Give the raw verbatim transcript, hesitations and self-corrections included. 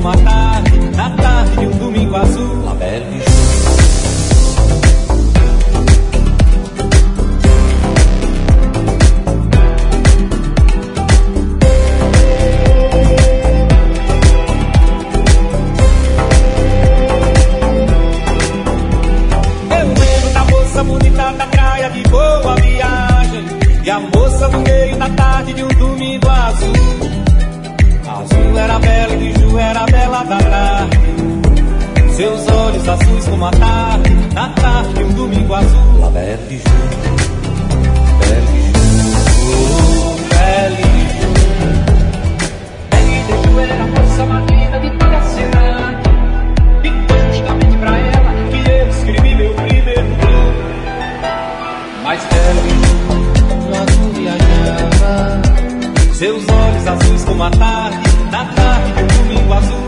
como a tarde, na tarde de um domingo azul. La Belle Jour. Bonita da praia de boa viagem, e a moça no meio da tarde de um domingo azul. Azul era bela e de Ju era bela da tarde, seus olhos azuis como a tarde, na tarde de um domingo azul. La Belle Jour, Belle Jour, Belle Jour. Belle de Ju era a moça mais linda de toda a cidade, e foi justamente pra ela que eu escrevi meu primeiro nome. Mas Belle no azul viajava, seus olhos azuis como a tarde, na tarde de um domingo azul.